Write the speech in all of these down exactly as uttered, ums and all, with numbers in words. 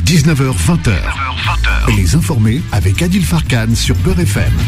dix-neuf heures vingt. Les informés avec Adil Farkan sur Beurre F M.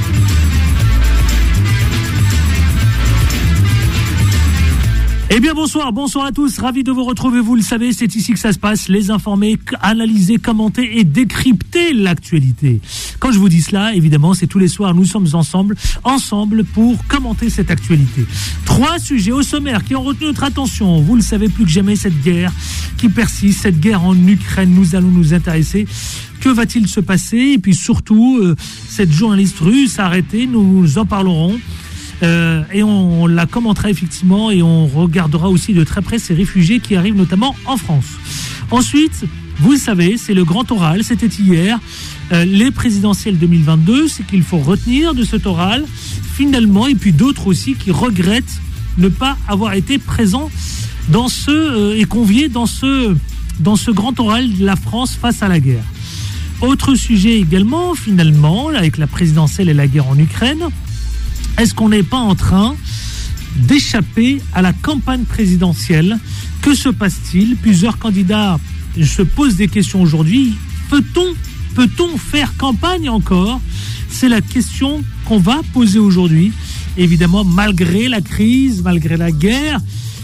Eh bien bonsoir, bonsoir à tous, ravi de vous retrouver, vous le savez, c'est ici que ça se passe, les informés, analyser, commenter et décrypter l'actualité. Quand je vous dis cela, évidemment, c'est tous les soirs, nous sommes ensemble, ensemble pour commenter cette actualité. Trois sujets au sommaire qui ont retenu notre attention, vous le savez plus que jamais, cette guerre qui persiste, cette guerre en Ukraine, nous allons nous intéresser. Que va-t-il se passer? Et puis surtout, euh, cette journaliste russe arrêtée, nous en parlerons. Euh, et on, on la commentera effectivement et on regardera aussi de très près ces réfugiés qui arrivent notamment en France. Ensuite, vous le savez, c'est le grand oral, c'était hier, euh, les présidentielles deux mille vingt-deux, c'est qu'il faut retenir de cet oral finalement, et puis d'autres aussi qui regrettent ne pas avoir été présents dans ce euh, et conviés dans ce, dans ce grand oral de la France face à la guerre. Autre sujet également, finalement, avec la présidentielle et la guerre en Ukraine. Est-ce qu'on n'est pas en train d'échapper à la campagne présidentielle? Que se passe-t-il? Plusieurs candidats se posent des questions aujourd'hui. Peut-on, peut-on faire campagne encore? C'est la question qu'on va poser aujourd'hui. Évidemment, malgré la crise, malgré la guerre.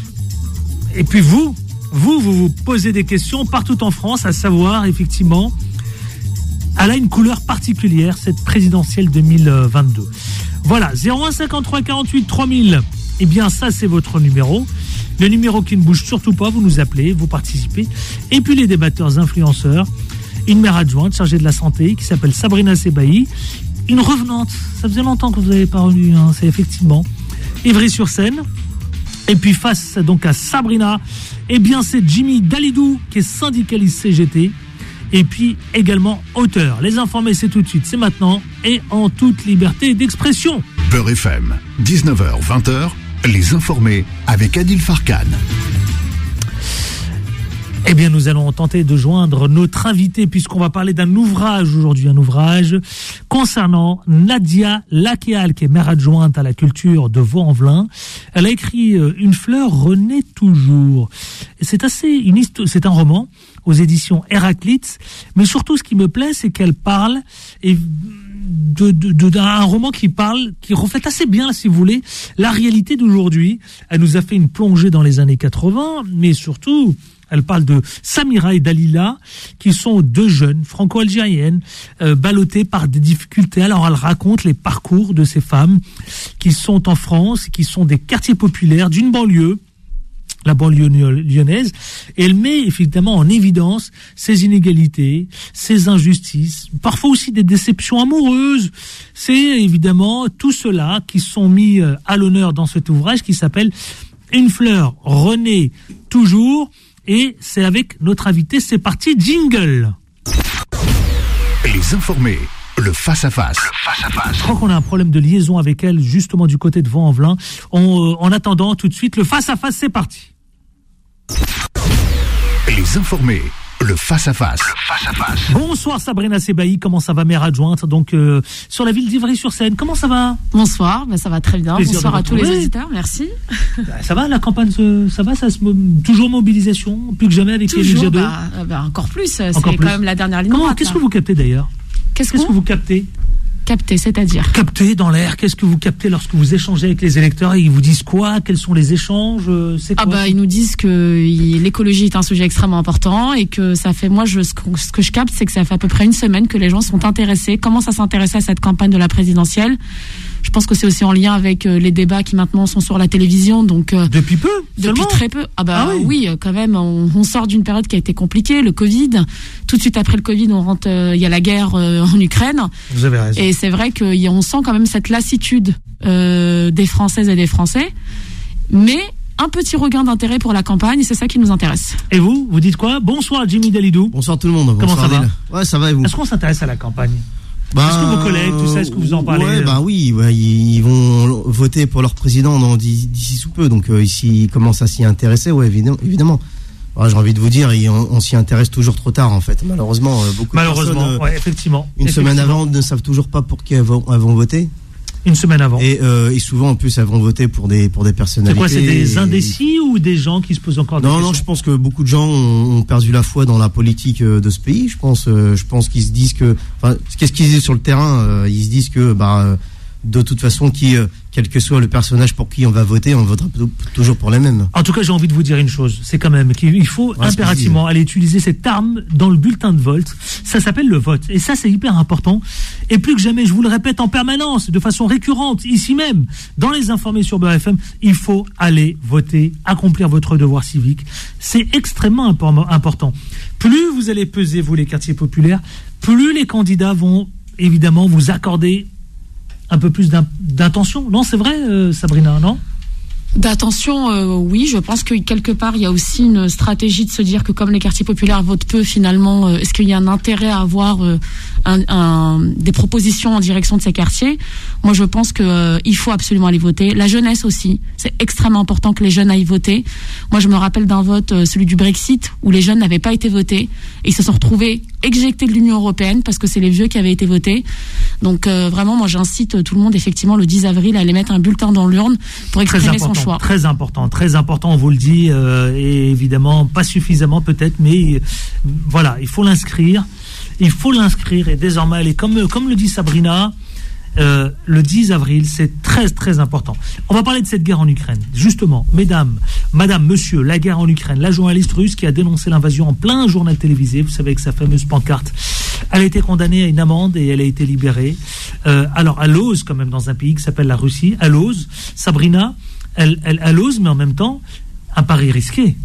Et puis vous, vous, vous vous posez des questions partout en France, à savoir, effectivement, elle a une couleur particulière, cette présidentielle deux mille vingt-deux. Voilà, zéro un cinquante-trois quarante-huit trois mille, eh bien ça c'est votre numéro, le numéro qui ne bouge surtout pas, vous nous appelez, vous participez, et puis les débatteurs influenceurs, une maire adjointe chargée de la santé qui s'appelle Sabrina Sebahi, une revenante, ça faisait longtemps que vous n'avez pas revenu, hein, c'est effectivement Ivry-sur-Seine, et puis face donc à Sabrina, eh bien c'est Jimmy Dalidou qui est syndicaliste C G T, et puis également auteur. Les informés, c'est tout de suite, c'est maintenant, et en toute liberté d'expression. Beurre F M, dix-neuf heures vingt, les informés avec Adil Farkan. Eh bien, nous allons tenter de joindre notre invité, puisqu'on va parler d'un ouvrage aujourd'hui, un ouvrage concernant Nadia Lakéal, qui est maire adjointe à la culture de Vaux-en-Velin. Elle a écrit Une fleur renaît toujours. Et c'est assez une histoire, c'est un roman aux éditions Héraclite, mais surtout ce qui me plaît, c'est qu'elle parle et de, de, de, d'un roman qui parle, qui reflète assez bien, si vous voulez, la réalité d'aujourd'hui. Elle nous a fait une plongée dans les années quatre-vingts, mais surtout, elle parle de Samira et Dalila, qui sont deux jeunes franco-algériennes, euh, ballottées par des difficultés. Alors elle raconte les parcours de ces femmes qui sont en France, qui sont des quartiers populaires d'une banlieue, la banlieue lyonnaise, et elle met effectivement en évidence ces inégalités, ces injustices, parfois aussi des déceptions amoureuses. C'est évidemment tout cela qui sont mis à l'honneur dans cet ouvrage qui s'appelle Une fleur renaît toujours, et c'est avec notre invité, c'est parti, jingle. Les informés. Le face-à-face. Le face-à-face. Je crois qu'on a un problème de liaison avec elle, justement du côté de Vaux-en-Velin. On, euh, en attendant, tout de suite, le face-à-face, c'est parti. Les informés. Le face-à-face. Le face-à-face. Bonsoir Sabrina Sebahi, comment ça va, maire adjointe donc euh, sur la ville d'Ivry-sur-Seine, comment ça va? Bonsoir, ben ça va très bien. Plaisir Bonsoir à tous les retrouver. auditeurs, merci. Ça va, la campagne, ça va, ça se toujours mobilisation, plus que jamais avec les Toujours, G deux. bah, bah, encore plus, c'est Encore quand plus. même la dernière ligne Comment, droite. qu'est-ce là. que vous captez d'ailleurs? Qu'est-ce, Qu'est-ce qu'on... que vous captez? Capter, c'est-à-dire Capter dans l'air, qu'est-ce que vous captez lorsque vous échangez avec les électeurs et ils vous disent quoi? Quels sont les échanges? C'est quoi? Ah bah ils nous disent que il, l'écologie est un sujet extrêmement important et que ça fait, moi je, ce, que, ce que je capte, c'est que ça fait à peu près une semaine que les gens sont intéressés, commencent à s'intéresser à cette campagne de la présidentielle. Je pense que c'est aussi en lien avec euh, les débats qui maintenant sont sur la télévision, donc euh, depuis peu, depuis seulement très peu. Ah bah Ah oui. oui, quand même, on, on sort d'une période qui a été compliquée, le Covid. Tout de suite après le Covid, on rentre, il euh, y a la guerre euh, en Ukraine. Vous avez raison. Et c'est vrai qu'on sent quand même cette lassitude euh, des Françaises et des Français, mais un petit regain d'intérêt pour la campagne, et c'est ça qui nous intéresse. Et vous, vous dites quoi? Bonsoir Jimmy Dalidou. Bonsoir tout le monde. Comment Bonsoir ça va? Adil. Ouais, ça va et vous? Est-ce qu'on s'intéresse à la campagne? Bah, Est-ce que vos collègues, tout ça, est-ce que vous en parlez? Ouais, bah oui, ouais, ils vont voter pour leur président dans, d'ici sous peu, donc euh, s'ils commencent à s'y intéresser, ouais, évidemment. évidemment. Ouais, j'ai envie de vous dire, on, on s'y intéresse toujours trop tard en fait. Malheureusement, euh, beaucoup Malheureusement, de personnes, euh, ouais, effectivement. une effectivement. semaine avant, ne savent toujours pas pour qui elles vont, elles vont voter. Une semaine avant. Et, euh, et souvent, en plus, elles vont voter pour des, pour des personnalités. C'est quoi, c'est des indécis et... ou des gens qui se posent encore des non, questions? Non, je pense que beaucoup de gens ont, ont perdu la foi dans la politique de ce pays. Je pense, euh, je pense qu'ils se disent que, enfin, qu'est-ce qu'ils disent sur le terrain, euh, ils se disent que, bah, de toute façon, qui, euh, quel que soit le personnage pour qui on va voter, on votera toujours pour les mêmes. En tout cas, j'ai envie de vous dire une chose, c'est quand même qu'il faut ouais, impérativement aller utiliser cette arme dans le bulletin de vote. Ça s'appelle le vote. Et ça, c'est hyper important. Et plus que jamais, je vous le répète en permanence, de façon récurrente, ici même, dans les informés sur B F M, il faut aller voter, accomplir votre devoir civique. C'est extrêmement important. Plus vous allez peser, vous, les quartiers populaires, plus les candidats vont, évidemment, vous accorder un peu plus d'intention. Non, c'est vrai, euh, Sabrina, non ? D'attention, euh, oui, je pense que quelque part il y a aussi une stratégie de se dire que comme les quartiers populaires votent peu, finalement, euh, est-ce qu'il y a un intérêt à avoir euh, un, un, des propositions en direction de ces quartiers ? Moi, je pense que euh, il faut absolument aller voter. La jeunesse aussi, c'est extrêmement important que les jeunes aillent voter. Moi, je me rappelle d'un vote, euh, celui du Brexit, où les jeunes n'avaient pas été votés et ils se sont retrouvés éjectés de l'Union européenne parce que c'est les vieux qui avaient été votés. Donc euh, vraiment, moi, j'incite tout le monde effectivement le dix avril à aller mettre un bulletin dans l'urne pour exprimer son choix. Très important, très important, on vous le dit, euh, et évidemment pas suffisamment peut-être, mais euh, voilà, il faut l'inscrire, il faut l'inscrire, et désormais, elle est comme, comme le dit Sabrina, euh, le dix avril, c'est très très important. On va parler de cette guerre en Ukraine, justement, mesdames, madame, monsieur, la guerre en Ukraine, la journaliste russe qui a dénoncé l'invasion en plein journal télévisé, vous savez, avec sa fameuse pancarte, elle a été condamnée à une amende et elle a été libérée. Euh, alors, elle ose quand même dans un pays qui s'appelle la Russie, elle ose, Sabrina, Elle, elle, elle ose, mais en même temps, un pari risqué.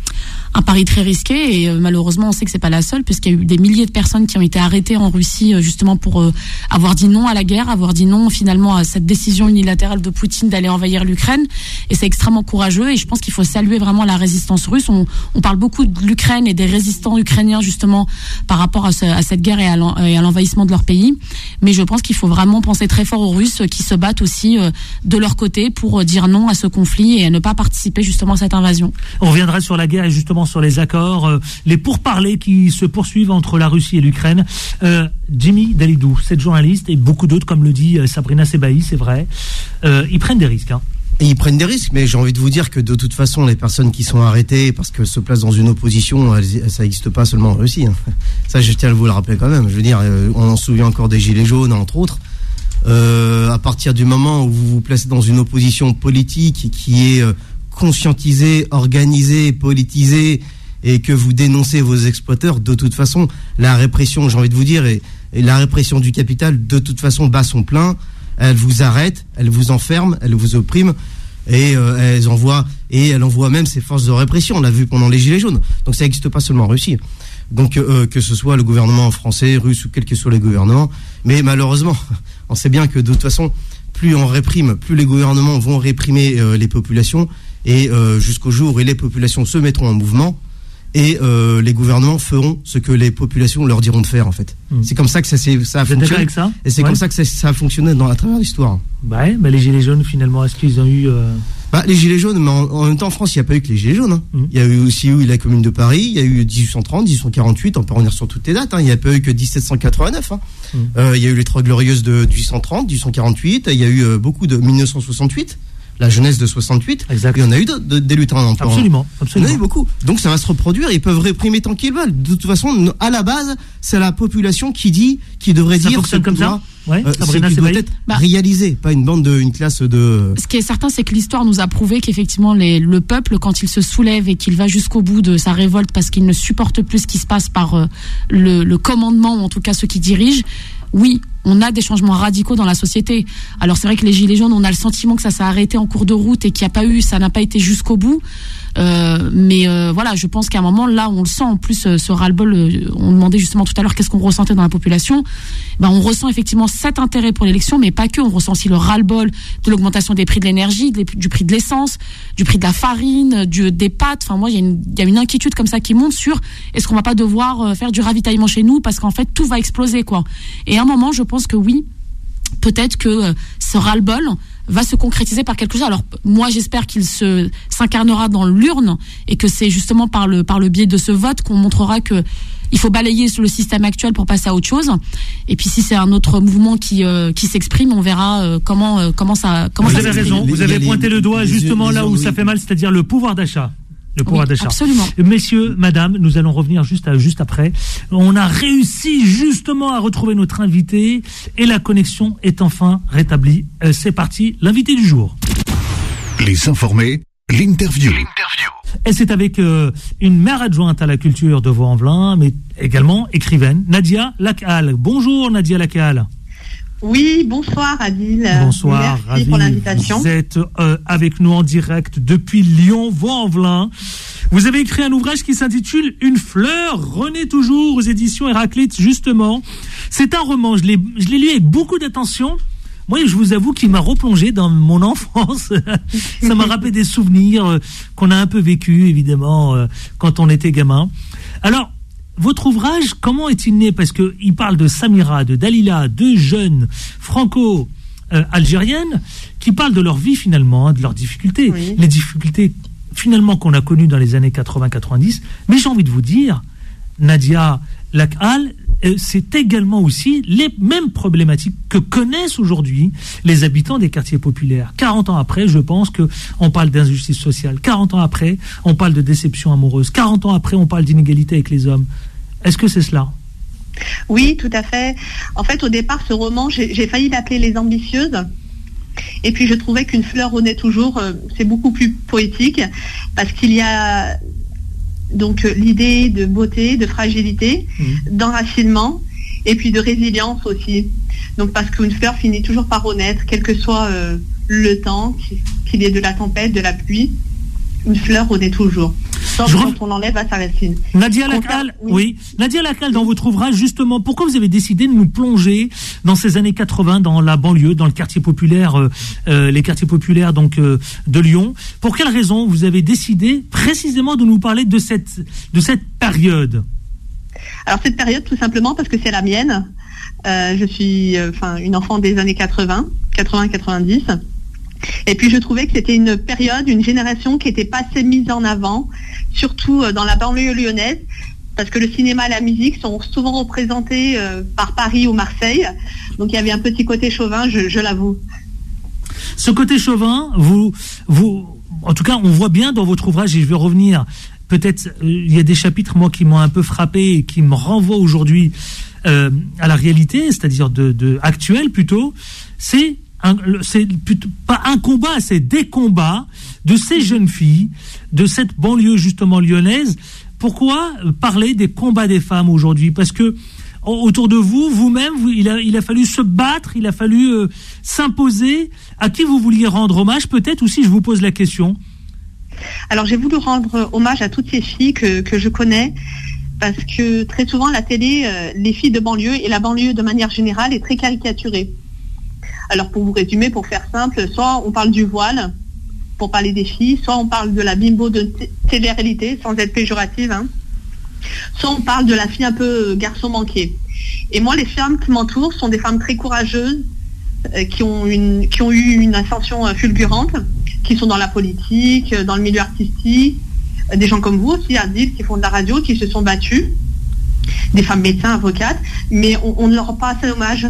Un pari très risqué, et euh, malheureusement on sait que c'est pas la seule, puisqu'il y a eu des milliers de personnes qui ont été arrêtées en Russie euh, justement pour euh, avoir dit non à la guerre, avoir dit non finalement à cette décision unilatérale de Poutine d'aller envahir l'Ukraine, et c'est extrêmement courageux, et je pense qu'il faut saluer vraiment la résistance russe. On, on parle beaucoup de l'Ukraine et des résistants ukrainiens justement par rapport à, ce, à cette guerre et à l'envahissement de leur pays, mais je pense qu'il faut vraiment penser très fort aux Russes qui se battent aussi euh, de leur côté pour dire non à ce conflit et à ne pas participer justement à cette invasion. On reviendra sur la guerre et justement sur les accords, euh, les pourparlers qui se poursuivent entre la Russie et l'Ukraine. Euh, Jimmy Dalidou, cette journaliste, et beaucoup d'autres, comme le dit euh, Sabrina Sebaï, c'est vrai, euh, ils prennent des risques. Hein. Et ils prennent des risques, mais j'ai envie de vous dire que de toute façon, les personnes qui sont arrêtées parce qu'elles se placent dans une opposition, elles, ça n'existe pas seulement en Russie. Hein. Ça, je tiens à vous le rappeler quand même. Je veux dire, on en souvient encore des Gilets jaunes, entre autres. Euh, à partir du moment où vous vous placez dans une opposition politique qui est euh, conscientisée, organisée, politisée, et que vous dénoncez vos exploiteurs, de toute façon, la répression, j'ai envie de vous dire, et, et la répression du capital, de toute façon, bat son plein. Elle vous arrête, elle vous enferme, elle vous opprime, et euh, elles envoient, et elle envoie même ses forces de répression. On l'a vu pendant les Gilets jaunes. Donc ça n'existe pas seulement en Russie. Donc euh, que ce soit le gouvernement français, russe ou quel que soit les gouvernements. Mais malheureusement, on sait bien que de toute façon, plus on réprime, plus les gouvernements vont réprimer euh, les populations, et euh, jusqu'au jour où les populations se mettront en mouvement. Et euh, les gouvernements feront ce que les populations leur diront de faire, en fait. Mmh. C'est comme ça que ça, ça a Vous fonctionné. Avec ça et c'est ouais. comme ça que ça, ça a fonctionné dans, à travers l'histoire. Ouais, bah les Gilets jaunes, finalement, est-ce qu'ils ont eu... Euh... Bah, les Gilets jaunes, mais en, en même temps, en France, il n'y a pas eu que les Gilets jaunes. Hein. Mmh. Il y a eu aussi eu la Commune de Paris, il y a eu dix-huit cent trente, dix-huit cent quarante-huit, on peut revenir sur toutes les dates. Hein. Il n'y a pas eu que dix-sept cent quatre-vingt-neuf. Hein. Mmh. Euh, il y a eu les Trois Glorieuses de dix-huit cent trente, dix-huit cent quarante-huit, il y a eu euh, beaucoup de mille neuf cent soixante-huit. La jeunesse de soixante-huit. Exact. Il y en a eu de, de, des luttins en emploi. Absolument, absolument. Il y en a eu beaucoup. Donc ça va se reproduire. Ils peuvent réprimer tant qu'ils veulent. De toute façon, à la base, c'est la population qui dit, qui devrait ça dire. Ça fonctionne comme ça. Ouais. Euh, Sabrina, c'est doit être bah, réalisé, pas une bande de, une classe de. Ce qui est certain, c'est que l'histoire nous a prouvé qu'effectivement, les, le peuple, quand il se soulève et qu'il va jusqu'au bout de sa révolte parce qu'il ne supporte plus ce qui se passe par euh, le, le commandement, ou en tout cas ceux qui dirigent. Oui, on a des changements radicaux dans la société. Alors c'est vrai que les Gilets jaunes, on a le sentiment que ça s'est arrêté en cours de route et qu'il n'y a pas eu, ça n'a pas été jusqu'au bout. Euh, mais euh, voilà, je pense qu'à un moment, là, on le sent. En plus, euh, ce ras-le-bol, euh, on demandait justement tout à l'heure qu'est-ce qu'on ressentait dans la population. Ben, on ressent effectivement cet intérêt pour l'élection, mais pas que. On ressent aussi le ras-le-bol de l'augmentation des prix de l'énergie, de, du prix de l'essence, du prix de la farine, du, des pâtes. Enfin, moi, il y a une, il y a une inquiétude comme ça qui monte sur est-ce qu'on va pas devoir euh, faire du ravitaillement chez nous parce qu'en fait, tout va exploser, quoi. Et à un moment, je pense que oui, peut-être que euh, ce ras-le-bol va se concrétiser par quelque chose. Alors moi j'espère qu'il se s'incarnera dans l'urne et que c'est justement par le par le biais de ce vote qu'on montrera que il faut balayer le système actuel pour passer à autre chose. Et puis si c'est un autre mouvement qui euh, qui s'exprime, on verra euh, comment euh, comment ça comment vous ça avez s'exprime. raison, vous avez pointé le doigt justement là où ça fait mal, c'est-à-dire le pouvoir d'achat. Le pouvoir oui, d'achat. Absolument. Messieurs, madame, nous allons revenir juste, à, juste après. On a réussi justement à retrouver notre invité et la connexion est enfin rétablie. Euh, c'est parti, l'invité du jour. Les informés, l'interview. Et c'est avec euh, une maire adjointe à la culture de Vaux-en-Velin, mais également écrivaine, Nadia Lakhal. Bonjour Nadia Lakhal. Oui, bonsoir Adil. Bonsoir, merci pour l'invitation. Vous êtes euh, avec nous en direct depuis Lyon, Vaux-en-Velin. Vous avez écrit un ouvrage qui s'intitule « Une fleur renaît toujours » aux éditions Héraclite, justement. C'est un roman, je l'ai, je l'ai lu avec beaucoup d'attention. Moi, je vous avoue qu'il m'a replongé dans mon enfance. Ça m'a rappelé des souvenirs euh, qu'on a un peu vécu, évidemment, euh, quand on était gamin. Alors, votre ouvrage, comment est-il né? Parce qu'il parle de Samira, de Dalila, deux jeunes franco-algériennes euh, qui parlent de leur vie finalement, hein, de leurs difficultés. Oui. Les difficultés finalement qu'on a connues dans les années quatre-vingts quatre-vingt-dix. Mais j'ai envie de vous dire, Nadia Lakhal, euh, c'est également aussi les mêmes problématiques que connaissent aujourd'hui les habitants des quartiers populaires. quarante ans après, je pense qu'on parle d'injustice sociale. quarante ans après, on parle de déception amoureuse. quarante ans après, on parle d'inégalité avec les hommes. Est-ce que c'est cela? Oui, tout à fait. En fait, au départ, ce roman, j'ai, j'ai failli l'appeler Les Ambitieuses. Et puis, je trouvais qu'Une fleur renaît toujours, euh, c'est beaucoup plus poétique, parce qu'il y a donc euh, l'idée de beauté, de fragilité, mmh. d'enracinement, et puis de résilience aussi. Donc, parce qu'une fleur finit toujours par renaître, quel que soit euh, le temps, qu'il y ait de la tempête, de la pluie, une fleur renaît toujours. Sauf quand on l'enlève à sa racine. Nadia Lakhal, oui. oui. Nadia Lakhal, dans votre ouvrage, justement, pourquoi vous avez décidé de nous plonger dans ces années quatre-vingts, dans la banlieue, dans le quartier populaire, euh, euh, les quartiers populaires donc euh, de Lyon? Pour quelle raison vous avez décidé précisément de nous parler de cette de cette période? Alors cette période, tout simplement parce que c'est la mienne. Euh, je suis, enfin, euh, une enfant des années quatre-vingts, quatre-vingts quatre-vingt-dix. Et puis je trouvais que c'était une période, une génération qui était pas assez mise en avant, surtout dans la banlieue lyonnaise, parce que le cinéma et la musique sont souvent représentés euh, par Paris ou Marseille. Donc il y avait un petit côté chauvin, je, je l'avoue. Ce côté chauvin, vous, vous, en tout cas, on voit bien dans votre ouvrage, et je vais revenir, peut-être, euh, il y a des chapitres, moi, qui m'ont un peu frappé et qui me renvoient aujourd'hui euh, à la réalité, c'est-à-dire de, de actuelle plutôt, c'est Un, c'est plutôt, pas un combat, c'est des combats de ces jeunes filles, de cette banlieue justement lyonnaise. Pourquoi parler des combats des femmes aujourd'hui? Parce que autour de vous, vous-même, vous, il, a, il a fallu se battre, il a fallu euh, s'imposer. À qui vous vouliez rendre hommage, peut-être aussi, je vous pose la question. Alors j'ai voulu rendre hommage à toutes ces filles que, que je connais, parce que très souvent la télé, euh, les filles de banlieue et la banlieue de manière générale est très caricaturée. Alors pour vous résumer, pour faire simple, soit on parle du voile pour parler des filles, soit on parle de la bimbo de t- télé-réalité, sans être péjorative, hein. Soit on parle de la fille un peu garçon manqué. Et moi, les femmes qui m'entourent sont des femmes très courageuses, euh, qui ont une, qui ont eu une ascension euh, fulgurante, qui sont dans la politique, euh, dans le milieu artistique, euh, des gens comme vous aussi, Adil, qui font de la radio, qui se sont battus, des femmes médecins, avocates, mais on, on ne leur rend pas assez hommage.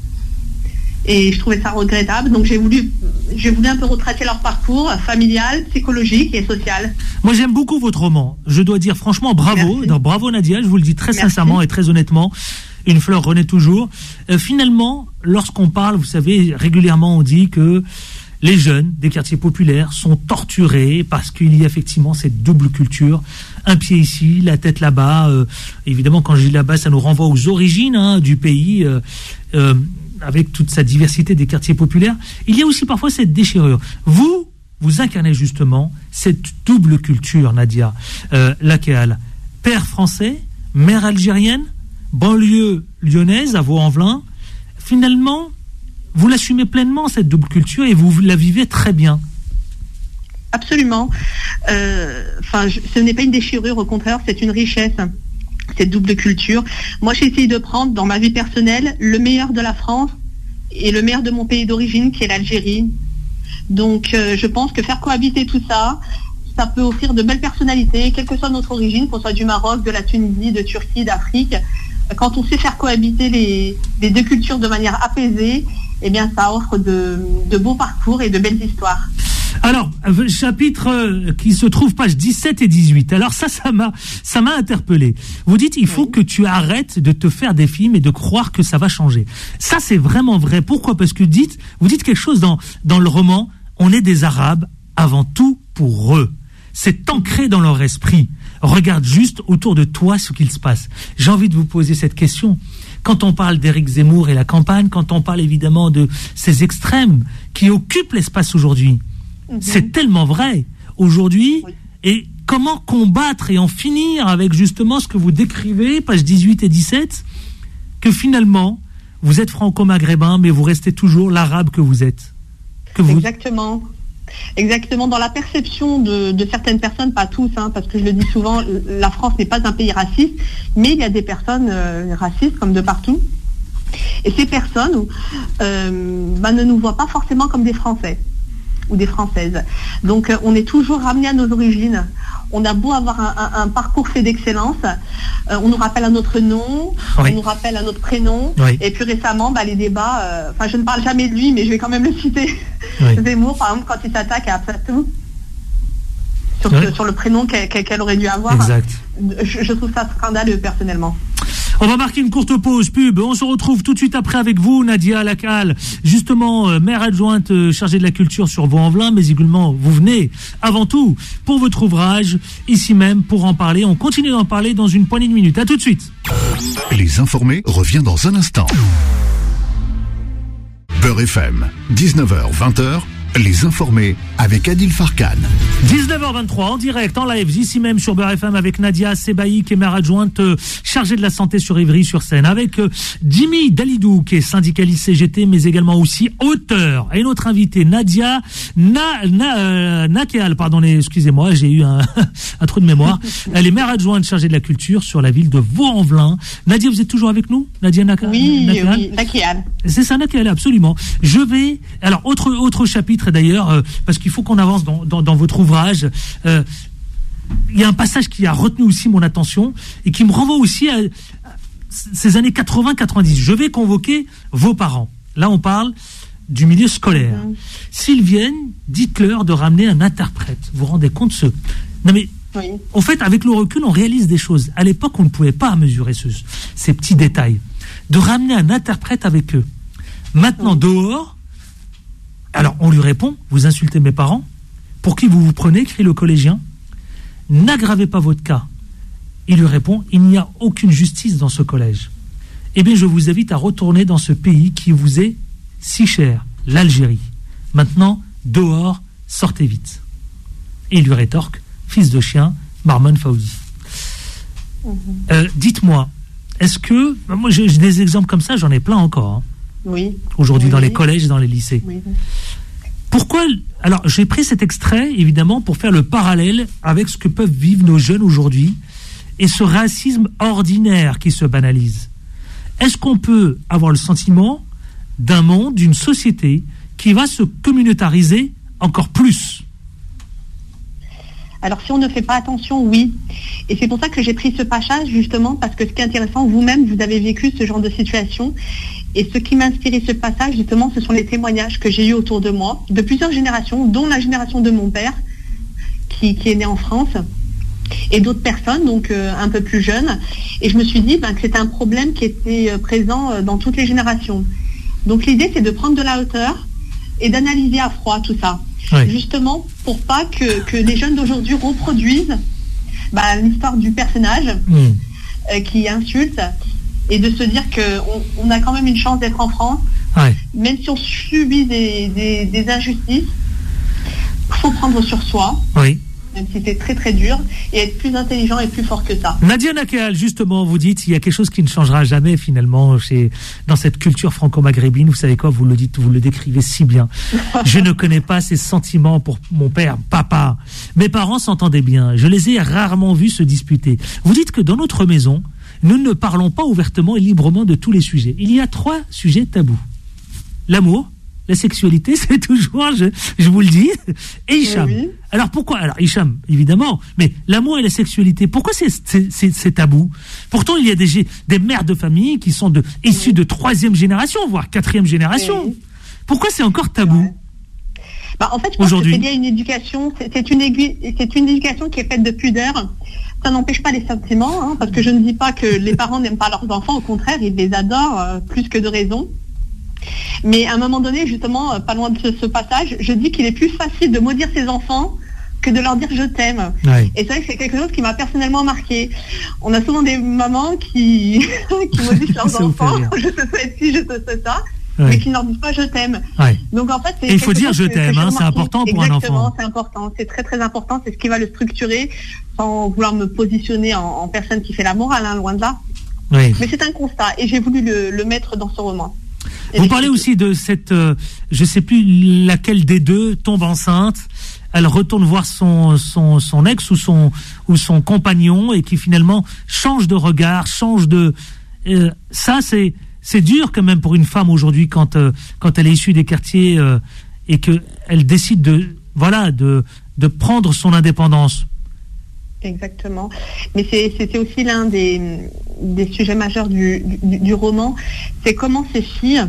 Et je trouvais ça regrettable, donc j'ai voulu, j'ai voulu un peu retracer leur parcours familial, psychologique et social. Moi j'aime beaucoup votre roman, je dois dire franchement bravo, non, bravo Nadia, je vous le dis très Merci. sincèrement et très honnêtement, Une fleur renaît toujours. Euh, finalement, lorsqu'on parle, vous savez, régulièrement on dit que les jeunes des quartiers populaires sont torturés parce qu'il y a effectivement cette double culture, un pied ici, la tête là-bas. Euh, évidemment, quand je dis là-bas, ça nous renvoie aux origines hein, du pays. Euh, euh, avec toute sa diversité des quartiers populaires, il y a aussi parfois cette déchirure. Vous, vous incarnez justement cette double culture, Nadia euh, Lakhal. Père français, mère algérienne, banlieue lyonnaise, à Vaux-en-Velin. Finalement, vous l'assumez pleinement, cette double culture, et vous la vivez très bien. Absolument. Euh, enfin, je, ce n'est pas une déchirure, au contraire, c'est une richesse. Cette double culture. Moi, j'ai essayé de prendre dans ma vie personnelle le meilleur de la France et le meilleur de mon pays d'origine, qui est l'Algérie. Donc, euh, je pense que faire cohabiter tout ça, ça peut offrir de belles personnalités, quelle que soit notre origine, qu'on soit du Maroc, de la Tunisie, de Turquie, d'Afrique. Quand on sait faire cohabiter les, les deux cultures de manière apaisée, eh bien, ça offre de, de beaux parcours et de belles histoires. Alors, chapitre qui se trouve page dix-sept et dix-huit. Alors ça, ça m'a, ça m'a interpellé. Vous dites, il faut oui. que tu arrêtes de te faire des films et de croire que ça va changer. Ça, c'est vraiment vrai. Pourquoi ? Parce que dites, vous dites quelque chose dans, dans le roman, on est des Arabes avant tout pour eux. C'est ancré dans leur esprit. Regarde juste autour de toi ce qu'il se passe. J'ai envie de vous poser cette question. Quand on parle d'Éric Zemmour et la campagne, quand on parle évidemment de ces extrêmes qui occupent l'espace aujourd'hui, mm-hmm. c'est tellement vrai aujourd'hui. Oui. Et comment combattre et en finir avec justement ce que vous décrivez, pages dix-huit et dix-sept, que finalement, vous êtes franco-maghrébin, mais vous restez toujours l'arabe que vous êtes. Que vous... Exactement. Exactement, dans la perception de, de certaines personnes, pas tous, hein, parce que je le dis souvent, la France n'est pas un pays raciste, mais il y a des personnes euh, racistes comme de partout. Et ces personnes euh, bah, ne nous voient pas forcément comme des Français ou des Françaises. Donc euh, on est toujours ramené à nos origines. On a beau avoir un, un, un parcours fait d'excellence, euh, on nous rappelle à notre nom, oui. on nous rappelle à notre prénom, oui. et puis récemment, bah, les débats, enfin euh, je ne parle jamais de lui, mais je vais quand même le citer, oui. Zemmour, par exemple, quand il s'attaque à Absatou, sur, oui. sur le prénom qu'elle, qu'elle aurait dû avoir, exact. Je, je trouve ça scandaleux personnellement. On va marquer une courte pause pub. On se retrouve tout de suite après avec vous, Nadia Lacal, justement euh, maire adjointe euh, chargée de la culture sur Vaux-en-Velin, mais également vous venez avant tout pour votre ouvrage ici même pour en parler. On continue d'en parler dans une poignée de minutes. À tout de suite. Les informés revient dans un instant. Beurre F M, dix-neuf heures vingt. Les informés avec Adil Farkan. dix-neuf heures vingt-trois en direct, en live, ici même sur Beurre F M avec Nadia Sebaï, qui est maire adjointe euh, chargée de la santé sur Ivry-sur-Seine, avec euh, Jimmy Dalidou, qui est syndicaliste C G T, mais également aussi auteur. Et notre invitée, Nadia Na, Na, euh, Nakeal, pardon, excusez-moi, j'ai eu un, un trou de mémoire. Elle est maire adjointe chargée de la culture sur la ville de Vaux-en-Velin. Nadia, vous êtes toujours avec nous, Nadia Nakeal? Oui, Nakeal. oui, Nakeal. C'est ça, Nakeal, absolument. Je vais, alors, autre, autre chapitre, d'ailleurs, euh, parce qu'il faut qu'on avance dans, dans, dans votre ouvrage. Euh, il y a un passage qui a retenu aussi mon attention et qui me renvoie aussi à, à ces années quatre-vingts quatre-vingt-dix. Je vais convoquer vos parents. Là, on parle du milieu scolaire. Mmh. S'ils viennent, dites-leur de ramener un interprète. Vous vous rendez compte ce... Non mais, oui. En fait, avec le recul, on réalise des choses. À l'époque, on ne pouvait pas mesurer ce, ces petits détails. De ramener un interprète avec eux. Maintenant, mmh. dehors, alors, on lui répond, vous insultez mes parents, pour qui vous vous prenez, crie le collégien, n'aggravez pas votre cas. Il lui répond, il n'y a aucune justice dans ce collège. Eh bien, je vous invite à retourner dans ce pays qui vous est si cher, l'Algérie. Maintenant, dehors, sortez vite. Et il lui rétorque, fils de chien, Marmon Fawzi. Mmh. Euh, dites-moi, est-ce que, moi j'ai, j'ai des exemples comme ça, j'en ai plein encore, hein. Oui. Aujourd'hui, oui. dans les oui. collèges et dans les lycées. Oui. Pourquoi... Alors, j'ai pris cet extrait, évidemment, pour faire le parallèle avec ce que peuvent vivre nos jeunes aujourd'hui et ce racisme ordinaire qui se banalise. Est-ce qu'on peut avoir le sentiment d'un monde, d'une société qui va se communautariser encore plus ? Alors, si on ne fait pas attention, oui. Et c'est pour ça que j'ai pris ce passage, justement, parce que ce qui est intéressant, vous-même, vous avez vécu ce genre de situation. Et ce qui m'a inspiré ce passage, justement, ce sont les témoignages que j'ai eus autour de moi, de plusieurs générations, dont la génération de mon père, qui, qui est né en France, et d'autres personnes, donc euh, un peu plus jeunes. Et je me suis dit ben, que c'était un problème qui était euh, présent euh, dans toutes les générations. Donc l'idée, c'est de prendre de la hauteur et d'analyser à froid tout ça. Oui. Justement, pour pas que, que les jeunes d'aujourd'hui reproduisent ben, l'histoire du personnage mmh. euh, qui insulte, et de se dire qu'on on a quand même une chance d'être en France, ouais. même si on subit des, des, des injustices, il faut prendre sur soi, oui. même si c'est très très dur, et être plus intelligent et plus fort que ça. Nadia Nakeal, justement, vous dites, il y a quelque chose qui ne changera jamais finalement chez, dans cette culture franco-maghrébine. Vous savez quoi, vous le dites, vous le décrivez si bien. Je ne connais pas ces sentiments pour mon père, papa. Mes parents s'entendaient bien, je les ai rarement vus se disputer. Vous dites que dans notre maison, nous ne parlons pas ouvertement et librement de tous les sujets. Il y a trois sujets tabous. L'amour, la sexualité, c'est toujours, je, je vous le dis, et Hicham. Oui. Alors pourquoi? Alors Hicham, évidemment, mais l'amour et la sexualité, pourquoi c'est, c'est, c'est, c'est tabou? Pourtant, il y a des, des mères de famille qui sont de, issues oui. de troisième génération, voire quatrième génération. Oui. Pourquoi c'est encore tabou? Ouais. Bah, en fait, je pense Aujourd'hui. que c'est lié à une éducation, c'est, c'est, une aiguille, c'est une éducation qui est faite de pudeur. Ça n'empêche pas les sentiments, hein, parce que je ne dis pas que les parents n'aiment pas leurs enfants, au contraire, ils les adorent euh, plus que de raison. Mais à un moment donné, justement, euh, pas loin de ce, ce passage, je dis qu'il est plus facile de maudire ses enfants que de leur dire je t'aime. Ouais. Et c'est vrai que c'est quelque chose qui m'a personnellement marqué. On a souvent des mamans qui, qui maudissent leurs enfants, je te souhaite ci, je te souhaite ça. Ouais. Mais qui ne leur disent pas je t'aime. Ouais. Donc en fait, c'est et il faut dire je t'aime, que, hein, c'est important pour Exactement, un enfant. Exactement, c'est important, c'est très très important, c'est ce qui va le structurer, sans vouloir me positionner en, en personne qui fait la morale, hein, loin de là. Oui. Mais c'est un constat, et j'ai voulu le, le mettre dans ce roman. Et vous parlez aussi de cette, euh, je ne sais plus laquelle des deux tombe enceinte. Elle retourne voir son son son ex ou son ou son compagnon et qui finalement change de regard, change de. Euh, ça c'est C'est dur quand même pour une femme aujourd'hui quand euh, quand elle est issue des quartiers euh, et que elle décide de voilà de de prendre son indépendance. Exactement. Mais c'est c'est aussi l'un des des sujets majeurs du du, du roman, c'est comment ces filles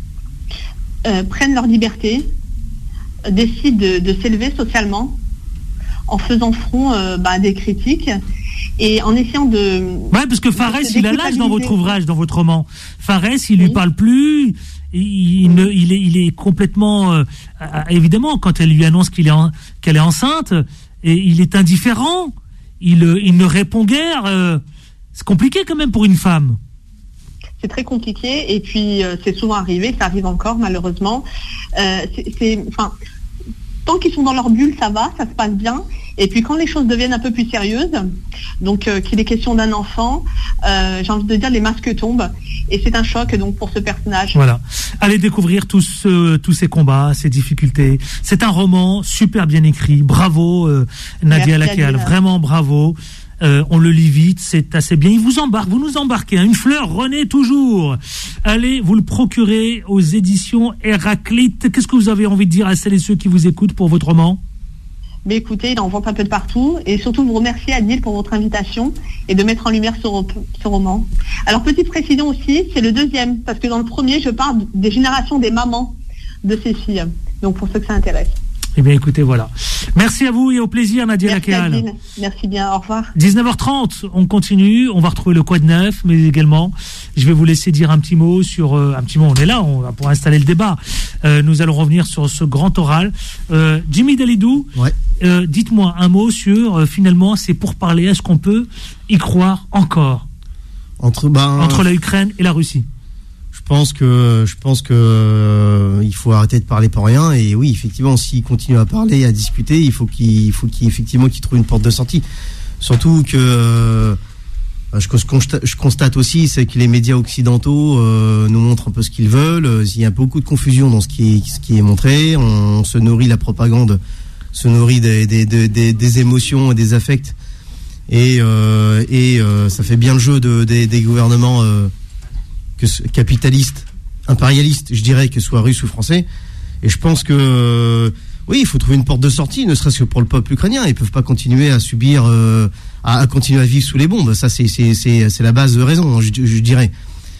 euh, prennent leur liberté, décident de, de s'élever socialement en faisant front euh, bah, à des critiques. Et en essayant de... Ouais, parce que Farès, il a l'âge dans votre ouvrage, dans votre roman. Farès, il oui. lui parle plus, il, il, ne, il, est, il est complètement... Euh, évidemment, quand elle lui annonce qu'il est en, qu'elle est enceinte, et il est indifférent, il, il ne répond guère. Euh, c'est compliqué quand même pour une femme. C'est très compliqué, et puis euh, c'est souvent arrivé, ça arrive encore malheureusement. Euh, c'est, c'est, enfin, tant qu'ils sont dans leur bulle, ça va, ça se passe bien. Et puis quand les choses deviennent un peu plus sérieuses, donc euh, qu'il est question d'un enfant, euh, j'ai envie de dire les masques tombent. Et c'est un choc donc pour ce personnage. Voilà. Allez découvrir tous, euh, tous ces combats, ces difficultés. C'est un roman super bien écrit. Bravo euh, Nadia Lakhal, vraiment bravo. Euh, on le lit vite, c'est assez bien. Il vous embarque, vous nous embarquez. Hein. Une fleur renaît toujours. Allez vous le procurer aux éditions Héraclite. Qu'est-ce que vous avez envie de dire à celles et ceux qui vous écoutent pour votre roman? Mais écoutez, il en vend un peu de partout. Et surtout, vous remercier Adil pour votre invitation et de mettre en lumière ce, ce roman. Alors, petite précision aussi, c'est le deuxième. Parce que dans le premier, je parle des générations des mamans de ces filles. Donc, pour ceux que ça intéresse. Eh bien, écoutez, voilà. Merci à vous et au plaisir, Nadia Lakhal. Merci, Merci bien, au revoir. dix-neuf heures trente, on continue. On va retrouver le Quoi de neuf, mais également, je vais vous laisser dire un petit mot sur... Euh, un petit mot, on est là, on va pour installer le débat. Euh, nous allons revenir sur ce grand oral. Euh, Jimmy Dalidou, ouais. euh, dites-moi un mot sur, euh, finalement, c'est pour parler, est-ce qu'on peut y croire encore entre, ben, entre la Ukraine et la Russie? Je pense que je pense que euh, il faut arrêter de parler pour rien, et oui, effectivement, s'il continue à parler, à discuter, il faut qu'il il faut qu'il effectivement qu'il trouve une porte de sortie. Surtout que euh, je, constate, je constate aussi, c'est que les médias occidentaux euh, nous montrent un peu ce qu'ils veulent. Il y a beaucoup de confusion dans ce qui est, ce qui est montré. On se nourrit, la propagande se nourrit des des, des, des émotions et des affects, et euh, et euh, ça fait bien le jeu de, des, des gouvernements. Euh, que capitaliste, impérialiste, je dirais, que ce soit russe ou français. Et je pense que euh, oui, il faut trouver une porte de sortie, ne serait-ce que pour le peuple ukrainien. Ils peuvent pas continuer à subir, euh, à, à continuer à vivre sous les bombes. Ça, c'est c'est c'est c'est la base de raison, je, je dirais.